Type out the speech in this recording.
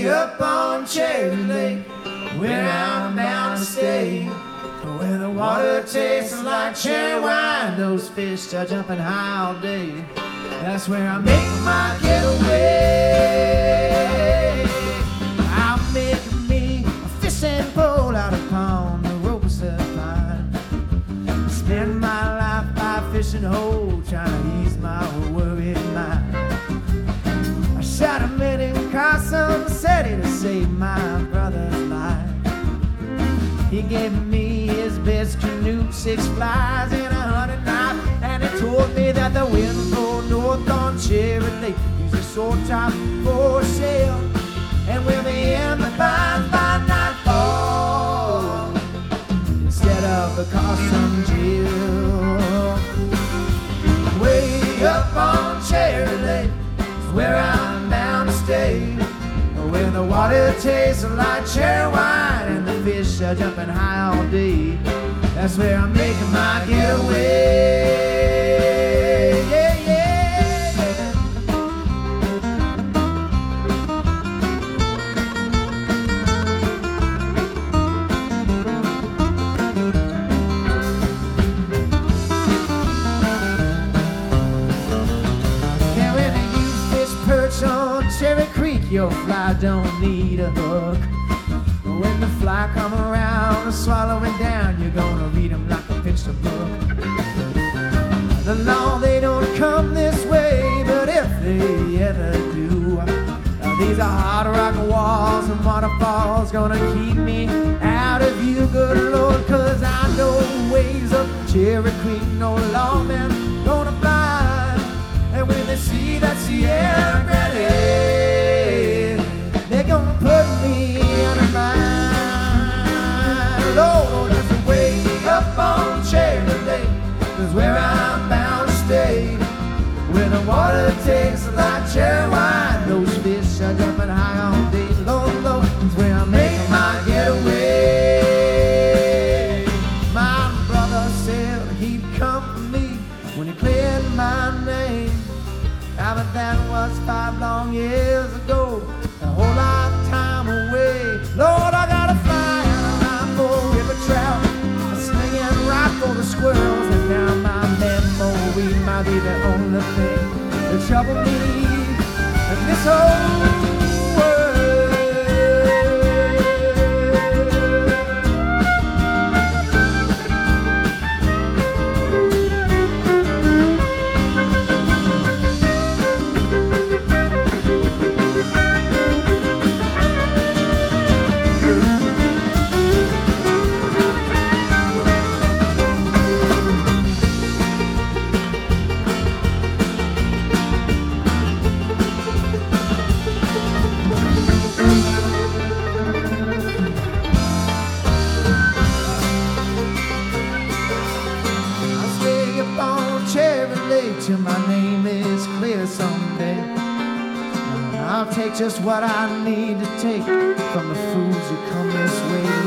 up on Cherry Lake, where I'm bound to stay, where the water tastes like cherry wine, those fish are jumping high all day. That's where I make my getaway. I'll make me a fishing pole out of pond, the rope set fine. Spend my life by fishing hole, trying to ease my worried mind. I shot a man in Carson City to save my brother's life. He gave me his best canoe, 6 flies and a 100 knife, and he told me that the wind blew north on Cherry Lake. Use a sword top for a sail, and we'll be in the bind by nightfall instead of the Carson jail. Way up on Cherry Lake is where I'm bound to stay, where the water tastes like cherry wine and the fish are jumping high all day. That's where I'm making my getaway. Yeah, yeah, yeah. And when you fish perch on Cherry Creek, your fly don't need a hook. When the fly come around and swallow it down, you're gonna read them like a picture book. The law, they don't come this way, but if they ever do, these are hard rock walls and waterfalls gonna keep me out of you, good Lord, 'cause I know ways up Cherry Creek, no lawman gonna fly. And when they see that Sierra Grande, they're gonna put me on a mine. Lord, that's the way up on Cherry Lake, is where I'm bound to stay, where the water tastes like cherry wine, those fish are jumping high all day. Lord, Lord, is where I'm making my getaway. My brother said he'd come for me when he cleared my name. Now but that was 5 long years ago, a whole lifetime away. Lord, I gotta fly and a line for river trout, a sling and rock for the squirrels, and now my memory might be the only thing that trouble me in this whole world. Till my name is clear someday. I'll take just what I need to take from the fools who come this way.